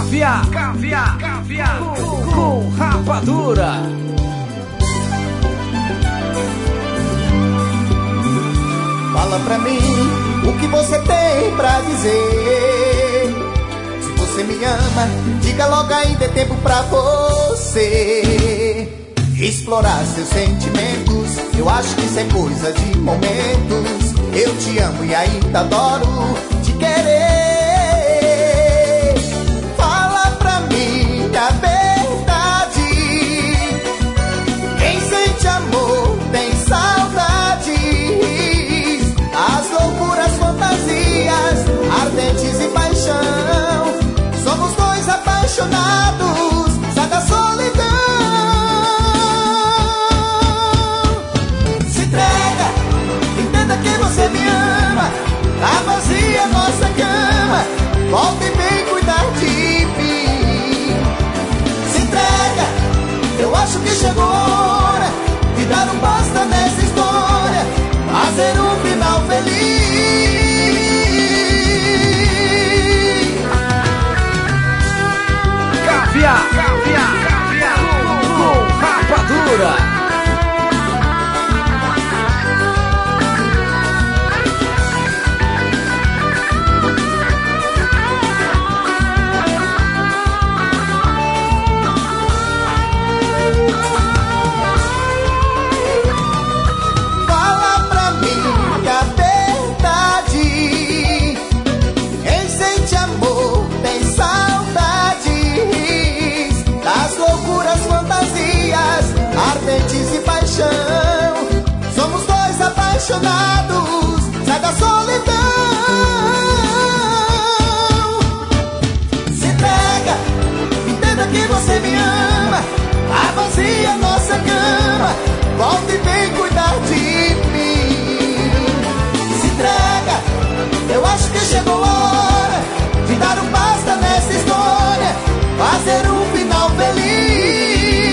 Caviar com rapadura. Fala pra mim o que você tem pra dizer. Se você me ama, diga logo, ainda é tempo pra você explorar seus sentimentos. Eu acho que isso é coisa de momentos. Eu te amo e ainda adoro te querer. Fala pra mim a verdade. Quem sente amor tem saudades. As loucuras, fantasias, ardentes e paixão. Somos dois apaixonados, sai da solidão. Se entrega, entenda que você me ama. Tá vazia nossa cama, volta e vem cuidar de mim. Se entrega, eu acho que chegou a hora de dar um basta nessa história, fazer um final feliz. Caviar com rapadura. Ardentes e paixão, somos dois apaixonados, sai da solidão. Se entrega, entenda que você me ama. Tá vazia nossa cama, volta e vem cuidar de mim. Se entrega, eu acho que chegou a hora de dar um basta nessa história, fazer um final feliz.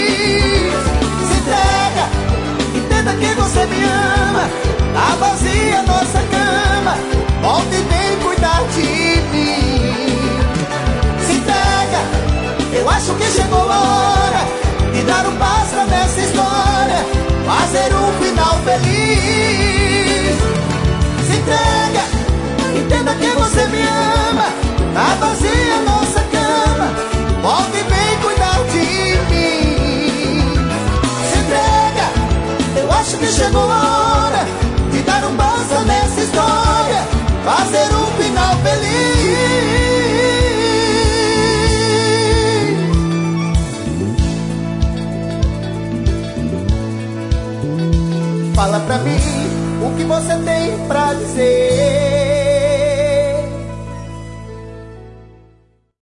Que você me ama, tá vazia nossa cama, volta e vem cuidar de mim. Se entrega, eu acho que chegou a hora de dar um basta nessa história, fazer um final feliz. Se entrega, entenda que você me ama, tá vazia nossa cama, volta e vem cuidar de mim. Se entrega, eu acho que chegou a hora de dar um basta nessa história, fazer um final feliz. Fala pra mim o que você tem pra dizer.